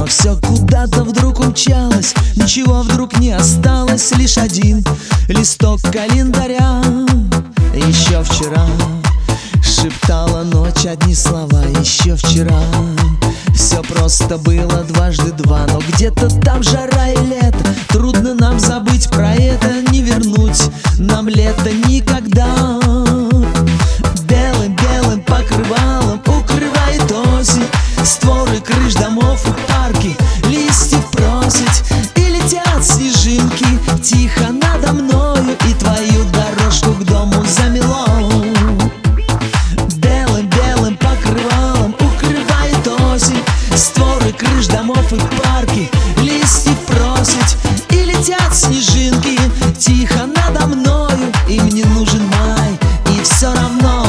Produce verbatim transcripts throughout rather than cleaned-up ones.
все куда-то вдруг умчалось, ничего вдруг не осталось, лишь один листок календаря. Еще вчера шептала ночь одни слова, еще вчера все просто было дважды два. Но где-то там жара и лето, трудно нам забыть про это, не вернуть нам лето никогда. Белым-белым покрывалом укрывает осень створы крыш домов и парки, листьев просить, и летят снежинки тихо надо мною, и твою дорожку к дому замело. Белым-белым покрывалом укрывает осень створы крыш домов и парки, листьев просить, и летят снежинки тихо надо мною. Им не нужен май, и все равно.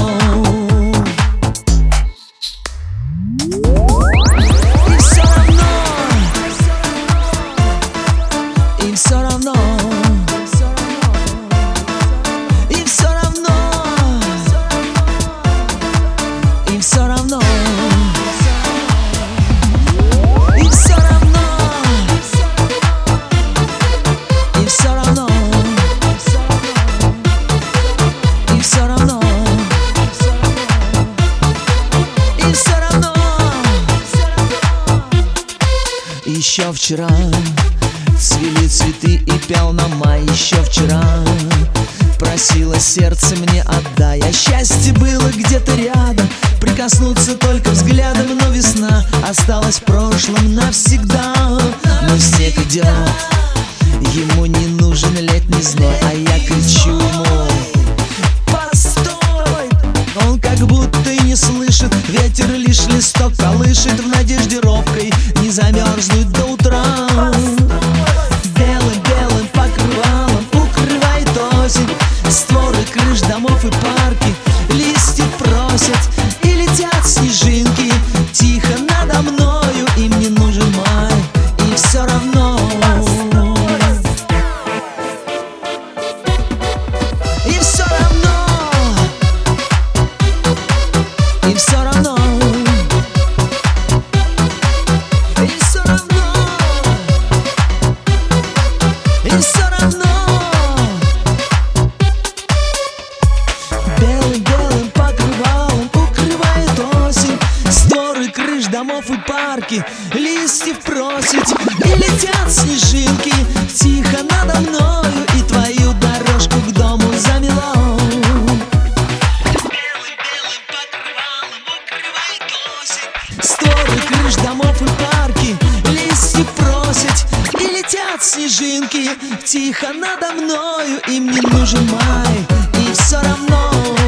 И все равно, и все равно, и все равно, и все равно, и все равно, и все равно, и все равно. Еще вчера цвели цветы и пел на май, еще вчера просило сердце мне отдай. А счастье было где-то рядом, прикоснуться только взглядом. Но весна осталась в прошлом навсегда. Но снег идет, ему не нужен летний зной, а я кричу ему: постой! Он как будто и не слышит, ветер лишь листок колышет, в надежде робкой не замерзнуть до утра. Белым-белым покрывалом укрывает осень створы крыш домов и парки, листьев просят, и летят снежинки тихо надо мною. Им не нужен май, и все равно, и все равно, и все равно, и все равно, и все равно. Белым-белым покрывалом укрывает осень створы крыш домов и парки, листьев просить, и летят снежинки тихо надо мною, и твою дорожку к дому замело. Белым-белым покрывалом укрывает осень створы крыш домов и парки, листьев просить, и летят снежинки тихо надо мною. Им не нужен май, и все равно.